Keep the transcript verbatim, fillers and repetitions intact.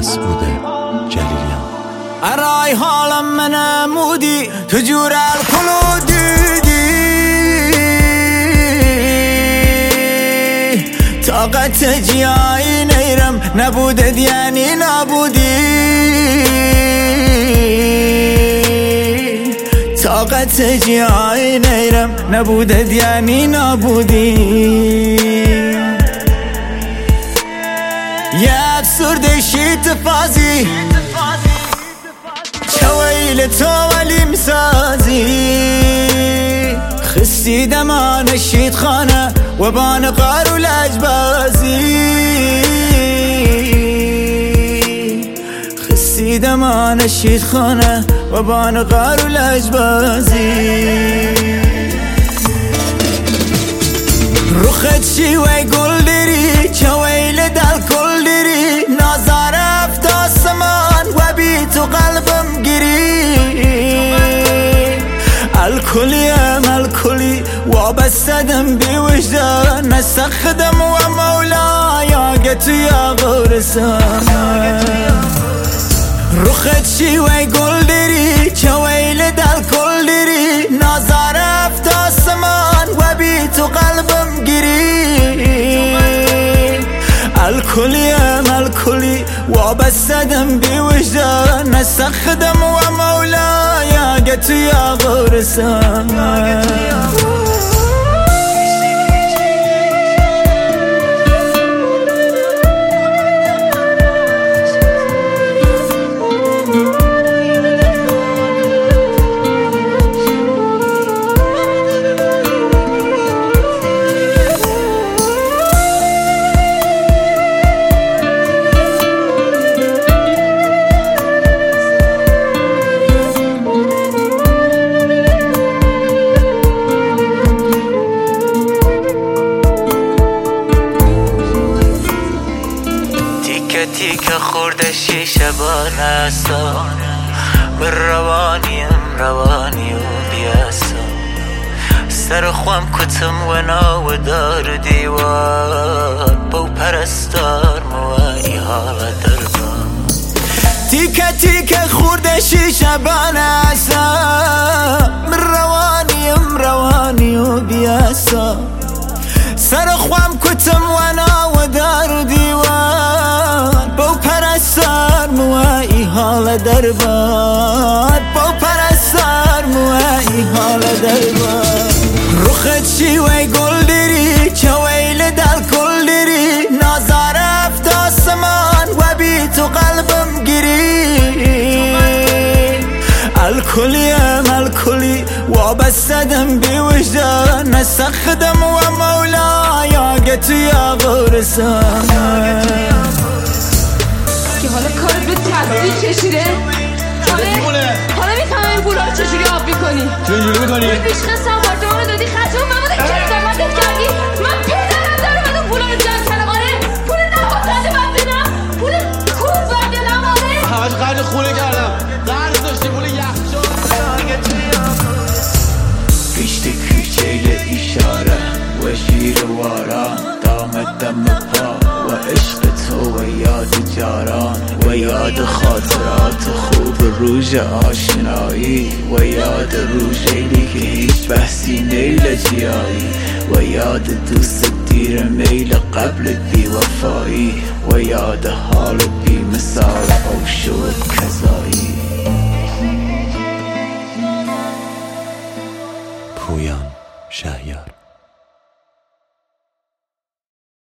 مسعود جلیلیان. ارای حالم منمودی تو جور الکلودیدی، طاقت جیایی نیرم نبودد یعنی نبودی، طاقت جیایی نیرم نبودد یعنی نبودی. یه افسرده شیط فازی چویل تو ولی مسازی، خستی دمان شید خانه و بان قار و لجبازی، خستی دمان شید خانه و بان قار و لجبازی. رخت شی وی گل دری چویل دل کل دری، نازار افت آسمان و بی تو قلبم گیری. الکلیم الکلی وابستدم بی وجدان، نسخدم و مولایا گتو یا غورسان. رخت شی وی گل دری چویل دل کل دری، نازار افت آسمان و بی تو قلبم گیری. الکلیم الکلی وابستدم بی وجدان، نسخدم و مولایا گتو یا غورسان. تیکه خورده شیشه بانسا، من روانیم روانی و بیاسا. سر خوام کتم و ناو دار دیوار، با پرستار موانی حال دربان. تیکه تیکه خورده شیشه بانسا، من روانیم روانی و بیاسا. سر خوام کتم و ناو دار دیوار، با پرستار موایی حال دربار، با پرستار موایی حال دربار. رخت شی وی گل دری چویل دل کل دری، نازار افت آسمان و بی تو قلبم گیری. الکلیم الکلی وابستدم بی وجدان، نسخدم و مولایا گتو یا غورسان. که حالا کارت به تصدیق کشیده، حالا میفهمم این پولا رو چجوری آب میکنی. چجوری میکنی؟ پول پیشخست آپارتمان رو دادی خرجمون، من بوده که زحمتت کردی، من پدرم دارم از اون پولا رو جمع کردم. آره پول نباید من بدم، پول خوب بردلم. آره همش قرد خونه کردم، قرد داشتی پول یخچال. پیشتی کوچه اشاره و شیر واران، دامت دم پا و عشق تو و یاد جاران، و یاد خاطرات خوب روز آشنایی، و یاد روزی که هیچ بحثی نیل جیایی، و یاد دوست دیر میل قبل بی وفایی، و یاد حال بی مثال او شد کذایی. پویان شهیار.